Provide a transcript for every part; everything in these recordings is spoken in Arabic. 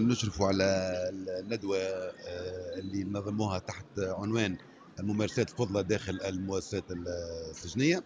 نشرفوا على الندوة اللي نظموها تحت عنوان الممارسات الفضلى داخل المؤسسات السجنية.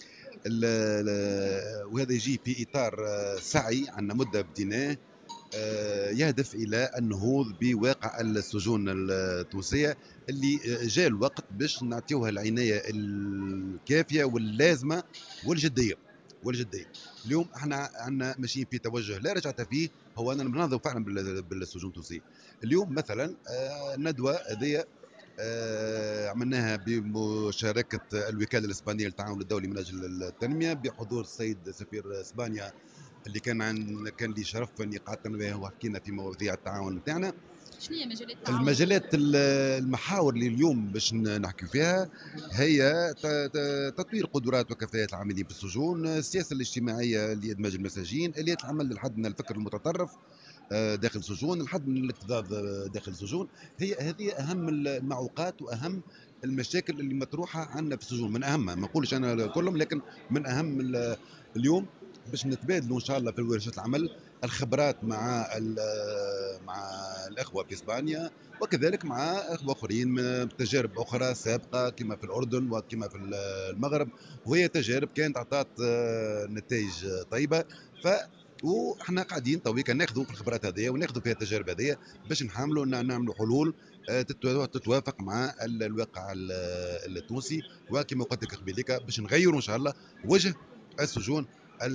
وهذا يجي في إطار سعي عندنا مدة بديناه يهدف إلى النهوض بواقع السجون التونسية اللي جاء الوقت باش نعطيوها العناية الكافية واللازمة والجدية. اليوم احنا عندنا ماشيين في توجه لا رجعة فيه، هو أننا بننظر فعلا بالسجون التونسية. اليوم مثلا الندوة هذه عملناها بمشاركة الوكالة الإسبانية للتعاون الدولي من أجل التنمية بحضور السيد سفير إسبانيا اللي كان لي شرف اني قعدت انا وياه وحكينا في مواضيع التعاون نتاعنا. شنو هي مجالات التعاون؟ المحاور اللي اليوم باش نحكي فيها هي تطوير قدرات وكفاءات العاملين في السجون، السياسه الاجتماعيه لادماج المساجين، اليات العمل للحد من الفكر المتطرف داخل السجون، الحد من الاكتظاظ داخل السجون. هذه اهم المعوقات واهم المشاكل اللي مطروحه عندنا في السجون، من اهمها، ما نقولش انا كلهم، لكن من اهم اليوم باش نتبادلوا ان شاء الله في ورشات العمل الخبرات مع الاخوه في اسبانيا، وكذلك مع اخوه اخرين من تجارب اخرى سابقه كما في الاردن وكما في المغرب، وهي تجارب كانت اعطت نتائج طيبه. ف وحنا قاعدين تويكا ناخذوا في الخبرات هذه وناخذوا فيها التجارب هذه باش نعملوا حلول تتوافق مع الواقع التونسي، وكما قلت لك قبيلك باش نغيروا ان شاء الله وجه السجون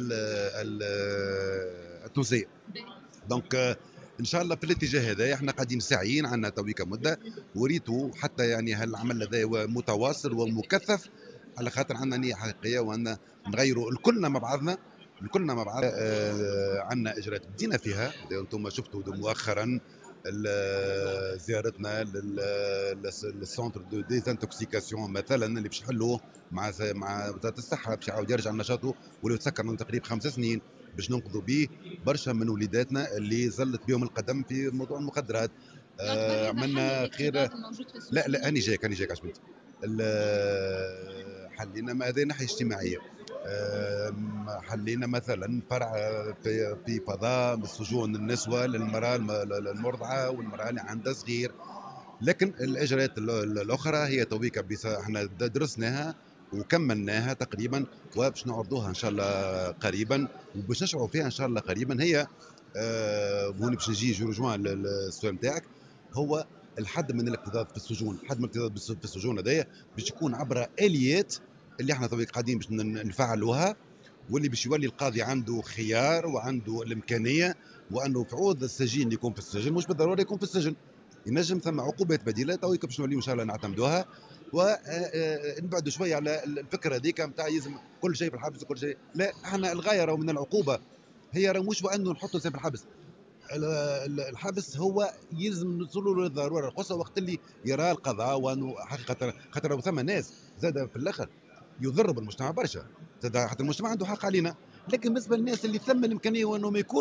التونسيه. دونك ان شاء الله في الاتجاه هذا احنا قاعدين ساعيين عندنا تويكا مده، وريتوا حتى يعني هالعمل هذا متواصل ومكثف على خاطر عندنا نيه حقيقيه وان نغيروا الكلنا مع بعضنا. عندنا اجراءات بدينا فيها، انتم شفتوا مؤخرا زيارتنا للسونتر دو ديزانتوكسيكاسيون مثلا اللي باش يحلوه مع وزاره الصحه باش يعاود يرجع لنشاطه، واللي تسكر من تقريبا 5 سنين باش ننقذوا به برشا من وليداتنا اللي زلت بهم القدم في موضوع المخدرات. يعتبر هذا عملنا حل خير. الاكتظاظ الموجود في لا السجون؟ لا اني جايك عشان حلينا ما هذه ناحيه اجتماعيه. حلينا مثلا فرع في فضاء السجون النسوة للمرأة المرضعة والمرأة اللي عندها صغير. لكن الاجراءات الاخرى هي تويكا احنا درسناها وكملناها تقريبا، وباش نعرضوها ان شاء الله قريبا، وباش نشرعوا فيها ان شاء الله قريبا. هي وهنا باش نجي جو رجوان للسؤال نتاعك، هو الحد من الاكتظاظ في السجون. الحد من الاكتظاظ في السجون هذايا باش يكون عبر اليات اللي احنا تويك قاعدين باش نفعلوها، واللي باش يولي القاضي عنده خيار وعنده الامكانيه وانه في عوض السجين يكون في السجن مش بالضروره يكون في السجن، ينجم ثم عقوبات بديله تويك باش نوليو ان شاء الله نعتمدوها، ونبعدوا شويه على الفكره هذيك نتاع يلزم كل شيء في الحبس وكل شيء. لا، احنا الغايه راهو من العقوبه هي راه مش وانه نحطوا في الحبس. الحبس هو يلزم نوصلوا له للضروره القصوى وقت اللي يرى القضاء وانه حقيقه خاطر ثم ناس زاد في الاخر يضر بالمجتمع برشا، زاد حتى المجتمع عنده حق علينا. لكن بالنسبه للناس اللي ثم الامكانيه وانهم يكونوا